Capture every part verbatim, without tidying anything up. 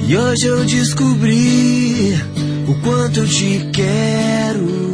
E hoje eu descobri o quanto eu te quero.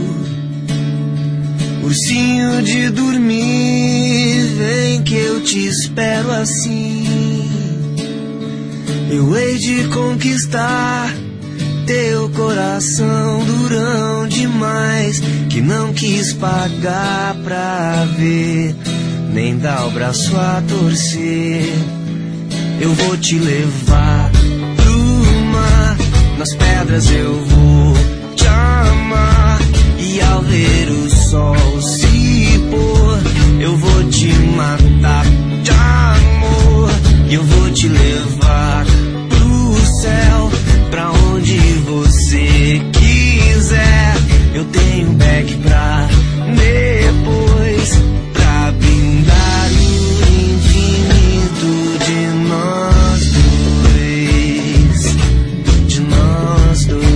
Ursinho de dormir, vem que eu te espero assim. Eu hei de conquistar teu coração durão demais, que não quis pagar pra ver, nem dar o braço a torcer. Eu vou te levar pro mar, nas pedras eu vou te amar. E ao ver o sol se pôr, eu vou te matar de amor. E eu vou te levar pro céu, pra onde você quiser. Eu tenho um bag pra depois, pra brindar o infinito de nós dois, de nós dois,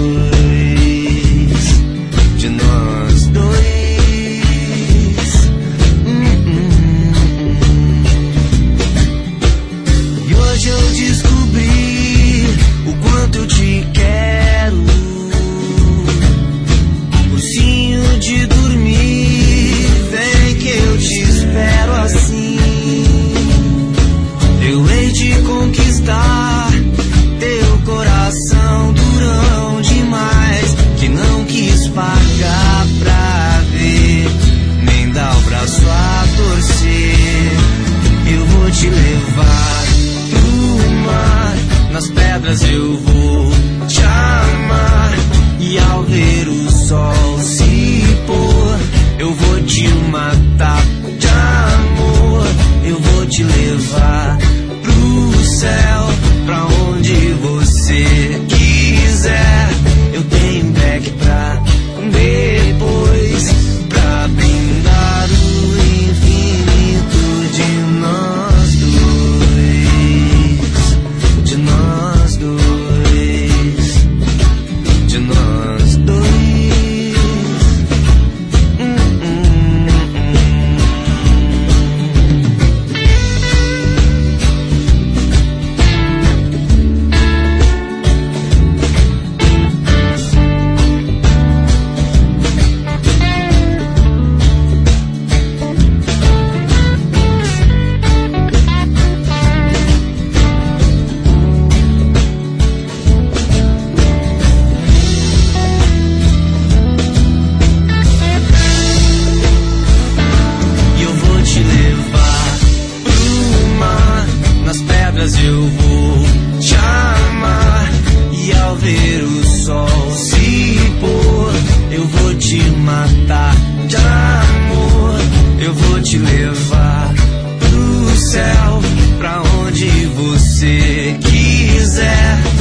de nós dois. Hum, hum, hum. E hoje eu descobri o quanto eu te quero. Ursinho de dormir, vem que eu te espero assim. Eu hei de conquistar teu coração durão demais, que não quis pagar pra ver, nem dar o braço a torcer. Eu vou te levar pro mar, nas pedras eu vou te amar. E ao ver o sol se pôr, eu vou te matar de amor. Eu vou te levar pro céu, pra onde você quiser. Eu tenho um back pra depois, pra brindar o infinito de nós dois, de nós dois, de nós dois. Hum, hum, hum. E eu vou te levar pro mar, nas pedras eu vou te amar. E ao ver o sol se pôr, eu vou te matar de amor. Eu vou te levar pro céu, pra onde você quiser.